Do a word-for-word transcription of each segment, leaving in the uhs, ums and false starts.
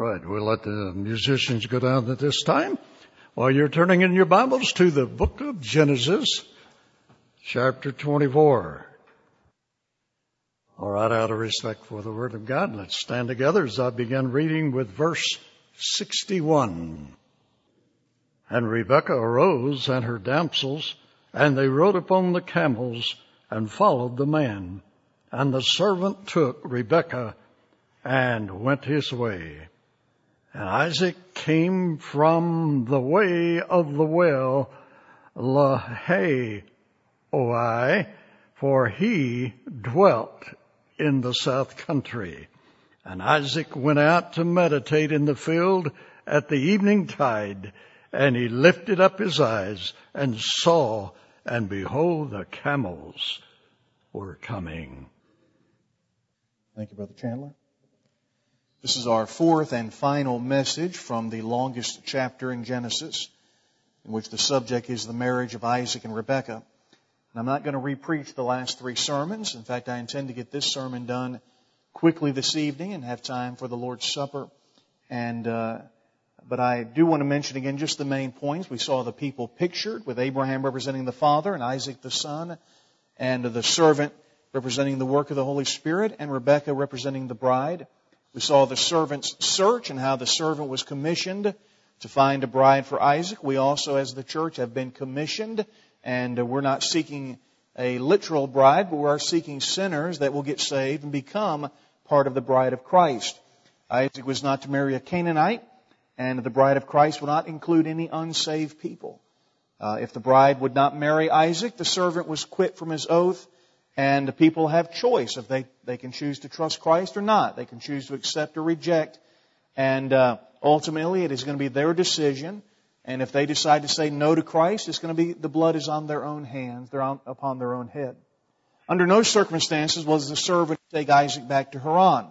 right, we'll let the musicians go down at this time. While you're turning in your Bibles to the book of Genesis, chapter twenty-four. All right, out of respect for the Word of God, let's stand together as I begin reading with verse sixty-one. And Rebekah arose and her damsels, and they rode upon the camels and followed the man. And the servant took Rebekah and went his way. And Isaac came from the way of the well Lahairoi, for he dwelt in the south country. And Isaac went out to meditate in the field at the evening tide, and he lifted up his eyes and saw, and behold, the camels were coming. Thank you, Brother Chandler. This is our fourth and final message from the longest chapter in Genesis, in which the subject is the marriage of Isaac and Rebekah. And I'm not going to re-preach the last three sermons. In fact, I intend to get this sermon done quickly this evening and have time for the Lord's Supper. And uh, but I do want to mention again just the main points. We saw the people pictured, with Abraham representing the father and Isaac the son, and the servant representing the work of the Holy Spirit, and Rebekah representing the bride. We saw the servant's search and how the servant was commissioned to find a bride for Isaac. We also, as the church, have been commissioned, and we're not seeking a literal bride, but we are seeking sinners that will get saved and become part of the bride of Christ. Isaac was not to marry a Canaanite, and the bride of Christ will not include any unsaved people. Uh, if the bride would not marry Isaac, the servant was quit from his oath. And the people have choice if they, they can choose to trust Christ or not. They can choose to accept or reject. And uh, ultimately, it is going to be their decision. And if they decide to say no to Christ, it's going to be the blood is on their own hands. They're on, upon their own head. Under no circumstances was the servant to take Isaac back to Haran.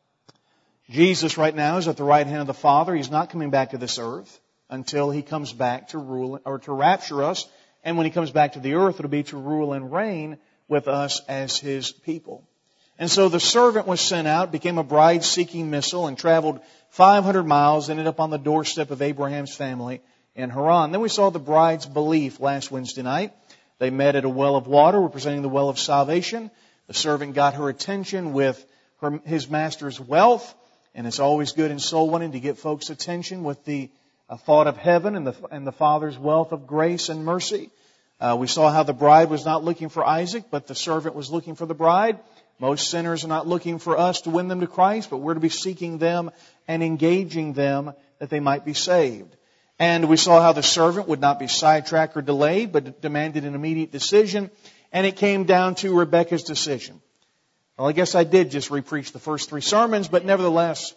Jesus right now is at the right hand of the Father. He's not coming back to this earth until He comes back to rule or to rapture us. And when He comes back to the earth, it'll be to rule and reign with us as His people. And so the servant was sent out, became a bride-seeking missile, and traveled five hundred miles, ended up on the doorstep of Abraham's family in Haran. Then we saw the bride's belief last Wednesday night. They met at a well of water, representing the well of salvation. The servant got her attention with her, his master's wealth, and it's always good in soul winning to get folks' attention with the uh, thought of heaven and the, and the Father's wealth of grace and mercy. Uh, we saw how the bride was not looking for Isaac, but the servant was looking for the bride. Most sinners are not looking for us to win them to Christ, but we're to be seeking them and engaging them that they might be saved. And we saw how the servant would not be sidetracked or delayed, but demanded an immediate decision. And it came down to Rebekah's decision. Well, I guess I did just re-preach the first three sermons, but nevertheless,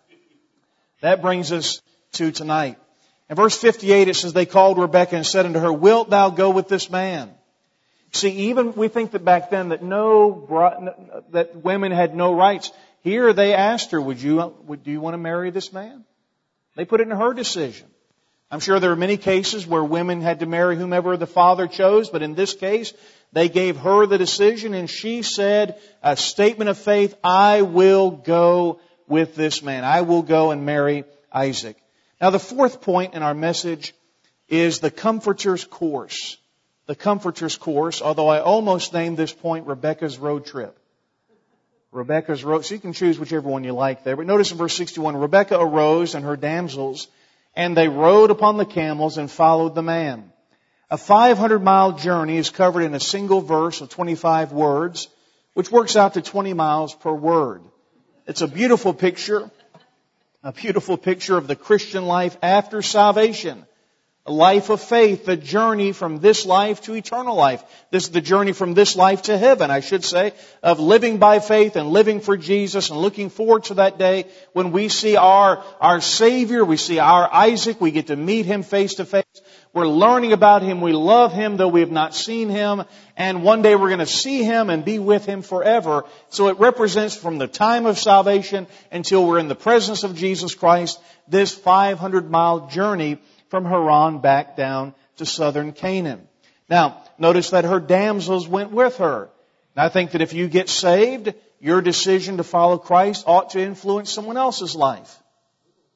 that brings us to tonight. In verse fifty-eight, it says, they called Rebekah and said unto her, wilt thou go with this man? See, even we think that back then that no, that women had no rights. Here they asked her, would you, would, do you want to marry this man? They put it in her decision. I'm sure there are many cases where women had to marry whomever the father chose, but in this case, they gave her the decision, and she said a statement of faith, I will go with this man. I will go and marry Isaac. Now, the fourth point in our message is the Comforter's Course. The Comforter's Course, although I almost named this point Rebekah's Road Trip. Rebekah's Road, so you can choose whichever one you like there. But notice in verse sixty-one, Rebekah arose and her damsels, and they rode upon the camels and followed the man. A five hundred mile journey is covered in a single verse of twenty-five words, which works out to twenty miles per word. It's a beautiful picture. A beautiful picture of the Christian life after salvation. A life of faith, the journey from this life to eternal life. This is the journey from this life to heaven, I should say, of living by faith and living for Jesus and looking forward to that day when we see our, our Savior, we see our Isaac, we get to meet Him face to face. We're learning about Him, we love Him though we have not seen Him, and one day we're going to see Him and be with Him forever. So it represents from the time of salvation until we're in the presence of Jesus Christ, this five hundred mile journey from Haran back down to southern Canaan. Now, notice that her damsels went with her. And I think that if you get saved, your decision to follow Christ ought to influence someone else's life.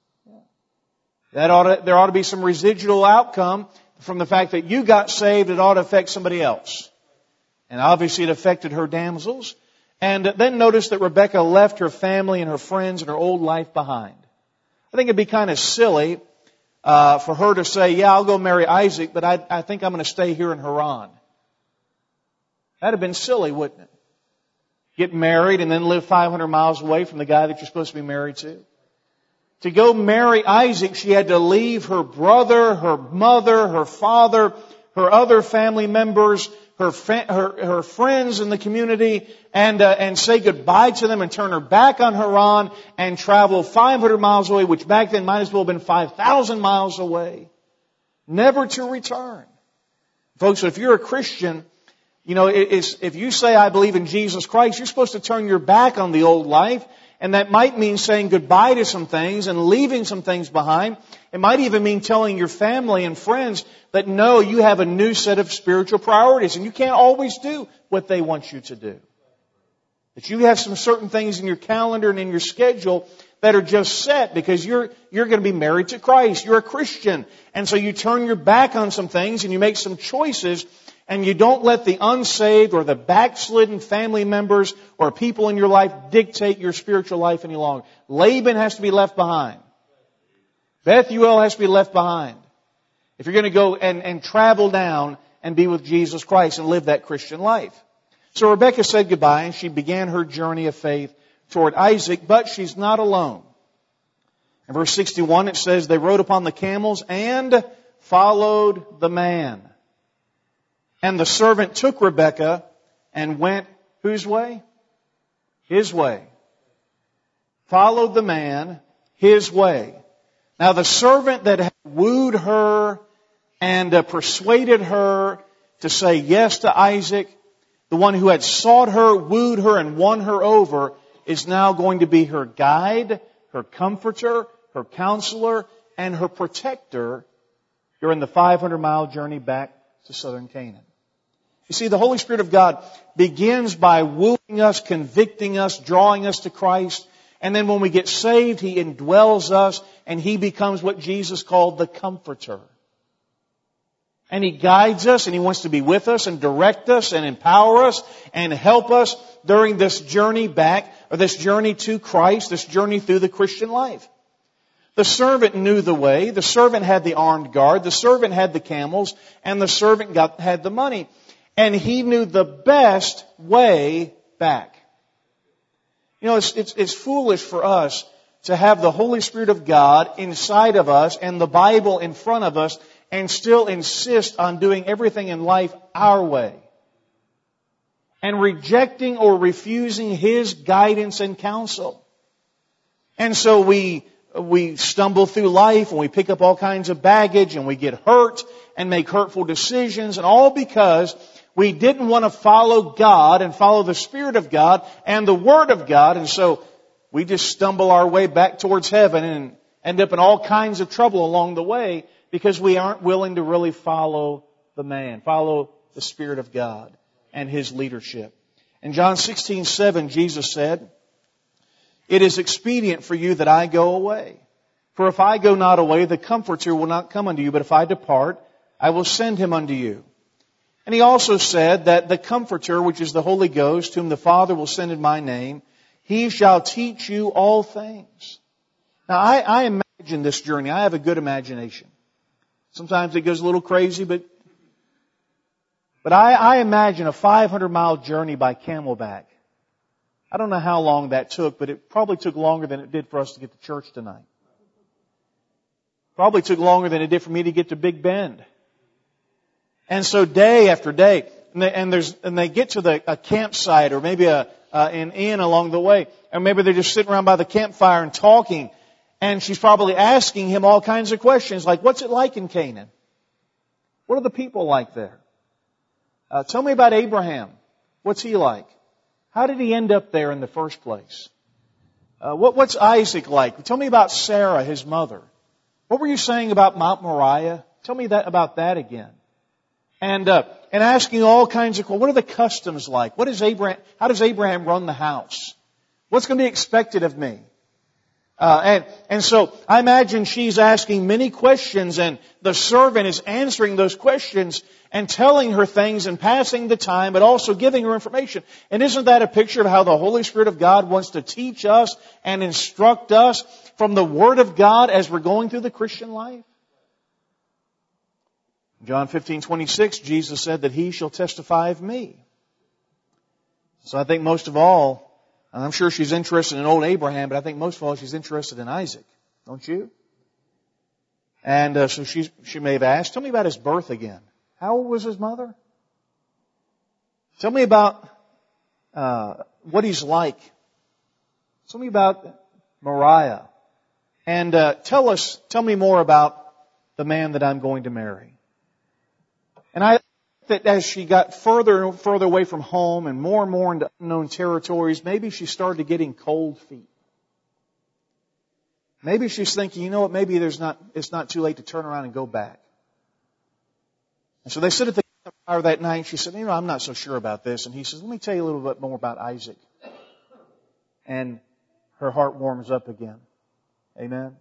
That ought to, there ought to be some residual outcome from the fact that you got saved. It ought to affect somebody else. And obviously it affected her damsels. And then notice that Rebekah left her family and her friends and her old life behind. I think it'd be kind of silly uh, for her to say, yeah, I'll go marry Isaac, but I, I think I'm going to stay here in Haran. That'd have been silly, wouldn't it? Get married and then live five hundred miles away from the guy that you're supposed to be married to. To go marry Isaac, she had to leave her brother, her mother, her father, her other family members, her fa- her, her friends in the community, and uh, and say goodbye to them and turn her back on Haran and travel five hundred miles away, which back then might as well have been five thousand miles away, never to return. Folks, if you're a Christian, you know, it's, if you say, I believe in Jesus Christ, you're supposed to turn your back on the old life. And that might mean saying goodbye to some things and leaving some things behind. It might even mean telling your family and friends that no, you have a new set of spiritual priorities and you can't always do what they want you to do. That you have some certain things in your calendar and in your schedule that are just set because you're, you're going to be married to Christ. You're a Christian. And so you turn your back on some things and you make some choices. And you don't let the unsaved or the backslidden family members or people in your life dictate your spiritual life any longer. Laban has to be left behind. Bethuel has to be left behind. If you're going to go and, and travel down and be with Jesus Christ and live that Christian life. So Rebekah said goodbye and she began her journey of faith toward Isaac, but she's not alone. In verse sixty-one it says, they rode upon the camels and followed the man. And the servant took Rebekah and went whose way? His way. Followed the man his way. Now the servant that had wooed her and uh, persuaded her to say yes to Isaac, the one who had sought her, wooed her, and won her over, is now going to be her guide, her comforter, her counselor, and her protector during the five hundred mile journey back to southern Canaan. You see, the Holy Spirit of God begins by wooing us, convicting us, drawing us to Christ. And then when we get saved, He indwells us and He becomes what Jesus called the Comforter. And He guides us and He wants to be with us and direct us and empower us and help us during this journey back, or this journey to Christ, this journey through the Christian life. The servant knew the way. The servant had the armed guard. The servant had the camels. And the servant got, had the money. And he knew the best way back. You know, it's, it's, it's foolish for us to have the Holy Spirit of God inside of us and the Bible in front of us and still insist on doing everything in life our way. And rejecting or refusing His guidance and counsel. And so we, we stumble through life and we pick up all kinds of baggage and we get hurt and make hurtful decisions, and all because we didn't want to follow God and follow the Spirit of God and the Word of God. And so we just stumble our way back towards heaven and end up in all kinds of trouble along the way because we aren't willing to really follow the man, follow the Spirit of God and His leadership. In John sixteen seven, Jesus said, it is expedient for you that I go away. For if I go not away, the Comforter will not come unto you. But if I depart, I will send Him unto you. And He also said that the Comforter, which is the Holy Ghost, whom the Father will send in my name, He shall teach you all things. Now, I, I imagine this journey. I have a good imagination. Sometimes it goes a little crazy, but but I, I imagine a five hundred mile journey by camelback. I don't know how long that took, but it probably took longer than it did for us to get to church tonight. Probably took longer than it did for me to get to Big Bend. And so day after day, and they, and there's, and they get to the, a campsite or maybe a, uh, an inn along the way, or maybe they're just sitting around by the campfire and talking, and she's probably asking him all kinds of questions like, what's it like in Canaan? What are the people like there? Uh, tell me about Abraham. What's he like? How did he end up there in the first place? Uh, what, what's Isaac like? Tell me about Sarah, his mother. What were you saying about Mount Moriah? Tell me that about that again. And uh, and asking all kinds of questions. What are the customs like? What is Abraham? How does Abraham run the house? What's going to be expected of me? Uh, and, and so I imagine she's asking many questions, and the servant is answering those questions and telling her things and passing the time, but also giving her information. And isn't that a picture of how the Holy Spirit of God wants to teach us and instruct us from the Word of God as we're going through the Christian life? John fifteen twenty-six, Jesus said that He shall testify of me. So I think most of all, and I'm sure she's interested in old Abraham, but I think most of all she's interested in Isaac. Don't you? And uh, so she, she may have asked, tell me about his birth again. How old was his mother? Tell me about uh, what he's like. Tell me about Moriah. And uh, tell us, tell me more about the man that I'm going to marry. And I that as she got further and further away from home and more and more into unknown territories, maybe she started getting cold feet. Maybe she's thinking, you know what, maybe there's not, it's not too late to turn around and go back. And so they sit at the fire that night, and she said, you know, I'm not so sure about this. And he says, let me tell you a little bit more about Isaac. And her heart warms up again. Amen.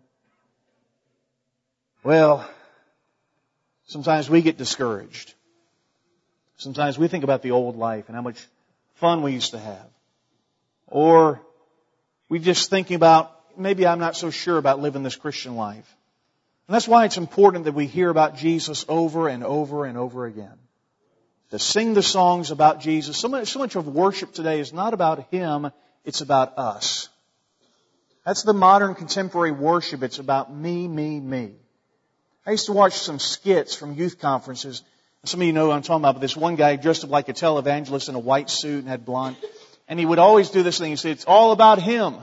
Well, sometimes we get discouraged. Sometimes we think about the old life and how much fun we used to have. Or we just thinking about, maybe I'm not so sure about living this Christian life. And that's why it's important that we hear about Jesus over and over and over again. To sing the songs about Jesus. So much, so much of worship today is not about Him, it's about us. That's the modern contemporary worship. It's about me, me, me. I used to watch some skits from youth conferences. Some of you know what I'm talking about, but this one guy dressed up like a televangelist in a white suit and had blonde. And he would always do this thing. He'd say, it's all about him.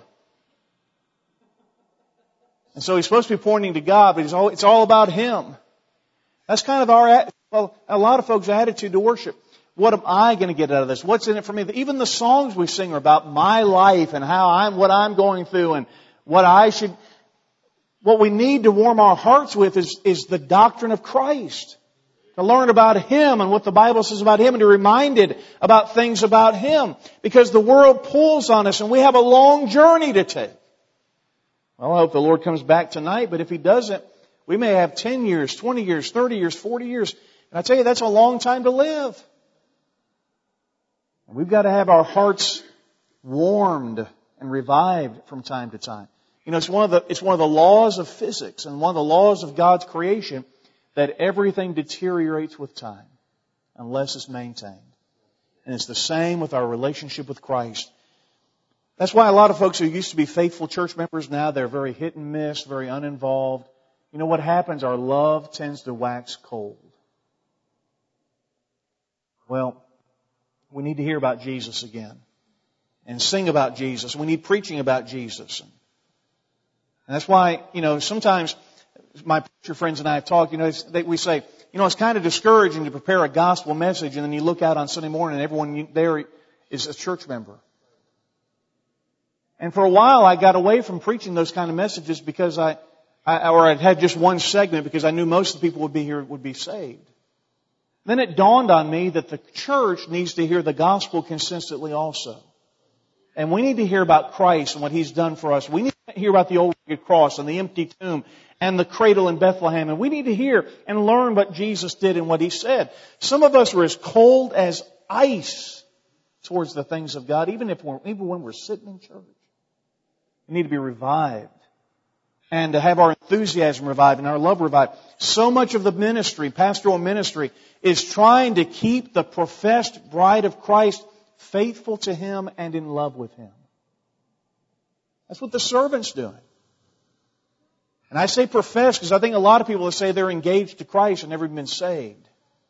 And so he's supposed to be pointing to God, but all, it's all about Him. That's kind of our, well, a lot of folks' attitude to worship. What am I going to get out of this? What's in it for me? Even the songs we sing are about my life and how I'm, what I'm going through and what I should, what we need to warm our hearts with is, is the doctrine of Christ. To learn about Him and what the Bible says about Him and to be reminded about things about Him. Because the world pulls on us and we have a long journey to take. Well, I hope the Lord comes back tonight, but if He doesn't, we may have ten years, twenty years, thirty years, forty years. And I tell you, that's a long time to live. And we've got to have our hearts warmed and revived from time to time. You know, it's one of the, it's one of the laws of physics and one of the laws of God's creation that everything deteriorates with time unless it's maintained. And it's the same with our relationship with Christ. That's why a lot of folks who used to be faithful church members now, they're very hit and miss, very uninvolved. You know what happens? Our love tends to wax cold. Well, we need to hear about Jesus again and sing about Jesus. We need preaching about Jesus. And that's why, you know, sometimes my preacher friends and I have talked, you know, they, we say, you know, it's kind of discouraging to prepare a gospel message and then you look out on Sunday morning and everyone there is a church member. And for a while I got away from preaching those kind of messages because I, I or I'd had just one segment because I knew most of the people would be here would be saved. Then it dawned on me that the church needs to hear the gospel consistently also. And we need to hear about Christ and what He's done for us. We need to hear about the old rugged cross and the empty tomb and the cradle in Bethlehem. And we need to hear and learn what Jesus did and what He said. Some of us are as cold as ice towards the things of God, even if we're, even when we're sitting in church. We need to be revived and to have our enthusiasm revived and our love revived. So much of the ministry, pastoral ministry, is trying to keep the professed bride of Christ faithful to Him and in love with Him. That's what the servant's doing. And I say profess because I think a lot of people will say they're engaged to Christ and never been saved.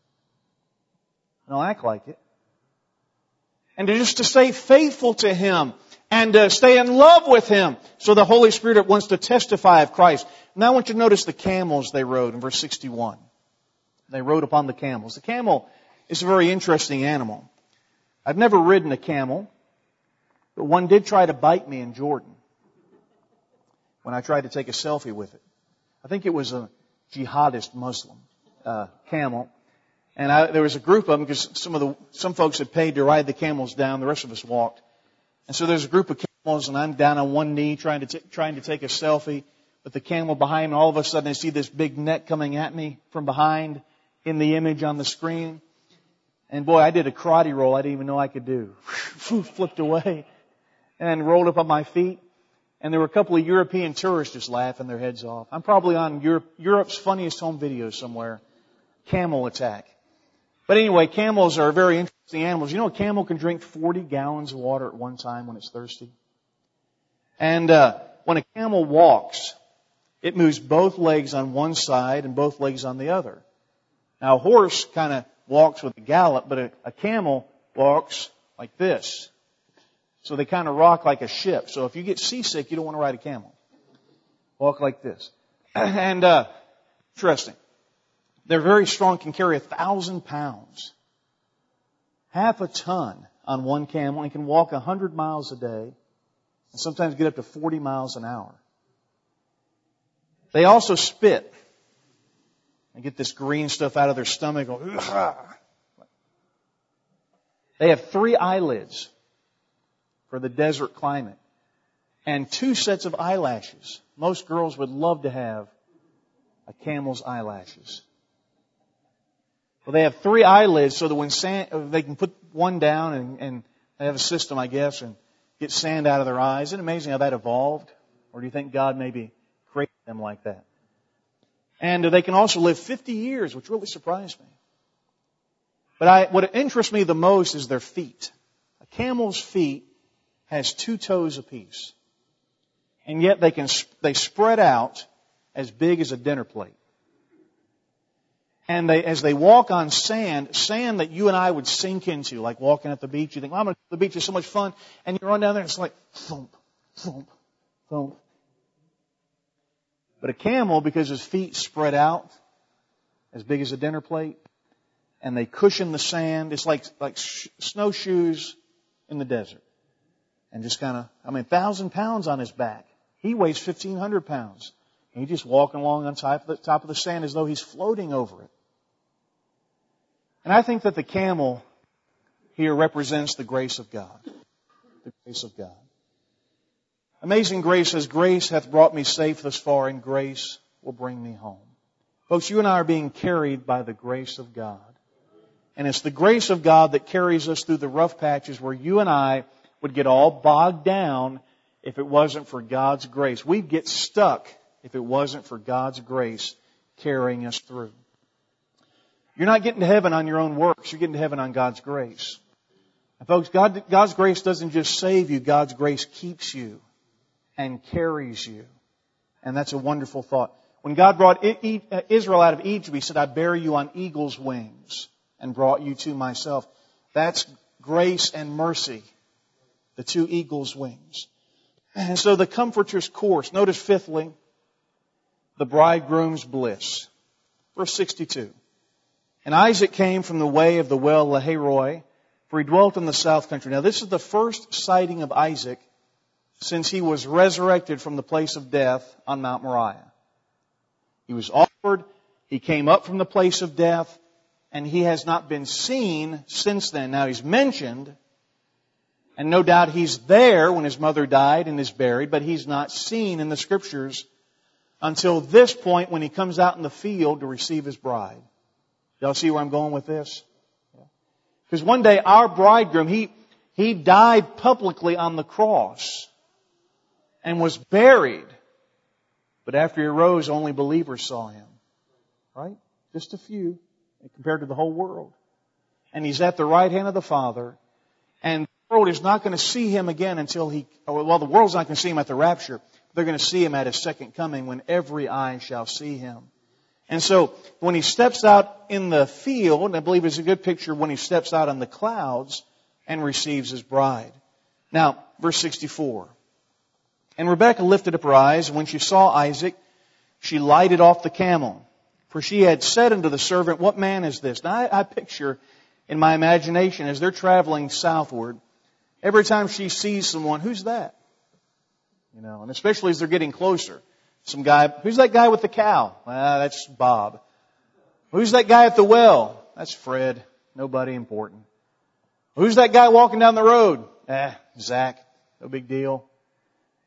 Don't act like it. And to just to stay faithful to Him and to stay in love with Him. So the Holy Spirit wants to testify of Christ. Now I want you to notice the camels they rode in verse sixty-one. They rode upon the camels. The camel is a very interesting animal. I've never ridden a camel, but one did try to bite me in Jordan when I tried to take a selfie with it. I think it was a jihadist Muslim uh, camel. And I, there was a group of them because some of the some folks had paid to ride the camels down. The rest of us walked. And so there's a group of camels camels, and I'm down on one knee trying to t- trying to take a selfie with the camel behind me. And all of a sudden I see this big neck coming at me from behind in the image on the screen. And boy, I did a karate roll I didn't even know I could do. Flipped away and rolled up on my feet. And there were a couple of European tourists just laughing their heads off. I'm probably on Europe, Europe's Funniest Home Videos somewhere. Camel attack. But anyway, camels are very interesting animals. You know a camel can drink forty gallons of water at one time when it's thirsty? And uh, when a camel walks, it moves both legs on one side and both legs on the other. Now, a horse kind of walks with a gallop, but a, a camel walks like this. So they kind of rock like a ship. So if you get seasick, you don't want to ride a camel. Walk like this. And, uh, interesting. They're very strong, can carry a thousand pounds. Half a ton on one camel, and can walk a hundred miles a day, and sometimes get up to forty miles an hour. They also spit and get this green stuff out of their stomach. They have three eyelids for the desert climate and two sets of eyelashes. Most girls would love to have a camel's eyelashes. Well, they have three eyelids so that when sand, they can put one down and, and they have a system, I guess, and get sand out of their eyes. Isn't it amazing how that evolved? Or do you think God maybe created them like that? And they can also live fifty years, which really surprised me. But I, what interests me the most is their feet. A camel's feet has two toes apiece. And yet they can, they spread out as big as a dinner plate. And they, as they walk on sand, sand that you and I would sink into, like walking at the beach, you think, well, I'm going to the beach, is so much fun. And you run down there and it's like, thump, thump, thump. But a camel, because his feet spread out as big as a dinner plate, and they cushion the sand, it's like, like sh- snowshoes in the desert. And just kind of, I mean, a thousand pounds on his back. He weighs fifteen hundred pounds. And he's just walking along on top of, the, top of the sand as though he's floating over it. And I think that the camel here represents the grace of God. The grace of God. Amazing grace says, grace hath brought me safe thus far, and grace will bring me home. Folks, you and I are being carried by the grace of God. And it's the grace of God that carries us through the rough patches where you and I would get all bogged down if it wasn't for God's grace. We'd get stuck if it wasn't for God's grace carrying us through. You're not getting to heaven on your own works. You're getting to heaven on God's grace. And folks, God, God's grace doesn't just save you. God's grace keeps you and carries you. And that's a wonderful thought. When God brought Israel out of Egypt, He said, I bear you on eagle's wings and brought you to myself. That's grace and mercy. The two eagle's wings. And so the comforter's course. Notice fifthly, the bridegroom's bliss. Verse sixty-two. And Isaac came from the way of the well Lahairoi, for he dwelt in the south country. Now this is the first sighting of Isaac since he was resurrected from the place of death on Mount Moriah. He was offered, he came up from the place of death, and he has not been seen since then. Now he's mentioned, and no doubt he's there when his mother died and is buried, but he's not seen in the Scriptures until this point when he comes out in the field to receive his bride. Y'all see where I'm going with this? Because one day our bridegroom, he, he died publicly on the cross and was buried. But after he arose, only believers saw him. Right? Just a few compared to the whole world. And he's at the right hand of the Father. And the world is not going to see him again until he, well, the world's not going to see him at the rapture. They're going to see him at his second coming when every eye shall see him. And so when he steps out in the field, and I believe it's a good picture when he steps out on the clouds and receives his bride. Now, verse sixty-four. And Rebekah lifted up her eyes, and when she saw Isaac, she lighted off the camel. For she had said unto the servant, what man is this? Now I, I picture in my imagination as they're traveling southward, every time she sees someone, who's that? You know, and especially as they're getting closer. Some guy, who's that guy with the cow? Ah, that's Bob. Who's that guy at the well? That's Fred. Nobody important. Who's that guy walking down the road? Ah, Zach. No big deal.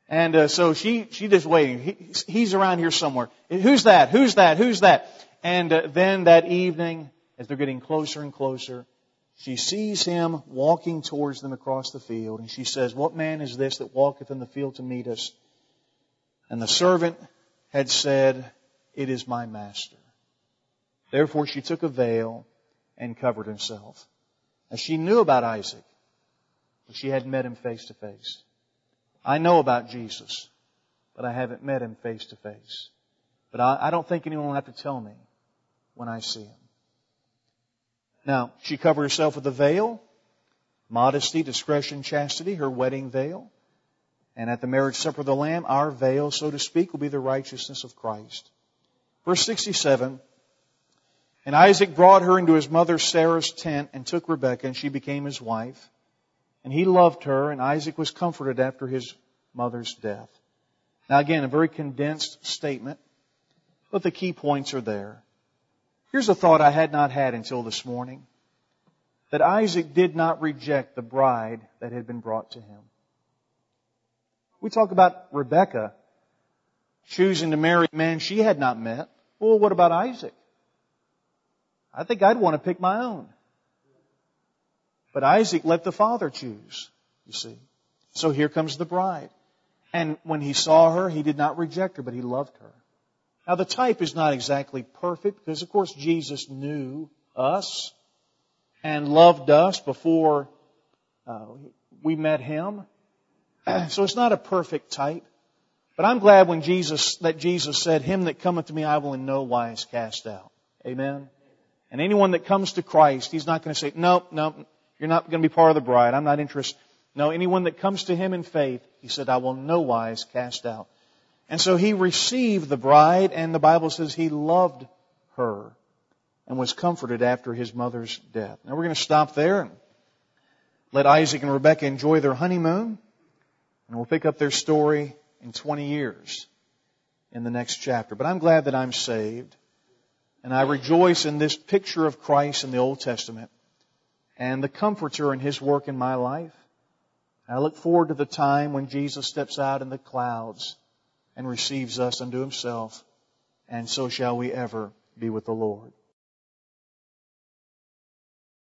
And uh, so she she just waiting. He, he's around here somewhere. Who's that? Who's that? Who's that? And uh, then that evening, as they're getting closer and closer, she sees him walking towards them across the field. And she says, "What man is this that walketh in the field to meet us?" And the servant had said, "It is my master." Therefore she took a veil and covered herself. Now she knew about Isaac, but she hadn't met him face to face. I know about Jesus, but I haven't met him face to face. But I, I don't think anyone will have to tell me when I see him. Now, she covered herself with a veil, modesty, discretion, chastity, her wedding veil. And at the marriage supper of the Lamb, our veil, so to speak, will be the righteousness of Christ. Verse sixty-seven, and Isaac brought her into his mother Sarah's tent and took Rebekah, and she became his wife. And he loved her, and Isaac was comforted after his mother's death. Now again, a very condensed statement, but the key points are there. Here's a thought I had not had until this morning, that Isaac did not reject the bride that had been brought to him. We talk about Rebekah choosing to marry a man she had not met. Well, what about Isaac? I think I'd want to pick my own. But Isaac let the father choose, you see. So here comes the bride. And when he saw her, he did not reject her, but he loved her. Now the type is not exactly perfect because, of course, Jesus knew us and loved us before uh, we met Him. So it's not a perfect type. But I'm glad when Jesus that Jesus said, "Him that cometh to me I will in no wise cast out." Amen? And anyone that comes to Christ, He's not going to say, "Nope, nope, you're not going to be part of the bride. I'm not interested." No, anyone that comes to Him in faith, He said, "I will in no wise cast out." And so He received the bride, and the Bible says He loved her and was comforted after his mother's death. Now we're going to stop there and let Isaac and Rebekah enjoy their honeymoon, and we'll pick up their story in twenty years in the next chapter. But I'm glad that I'm saved, and I rejoice in this picture of Christ in the Old Testament and the Comforter in His work in my life. I look forward to the time when Jesus steps out in the clouds and receives us unto Himself, and so shall we ever be with the Lord.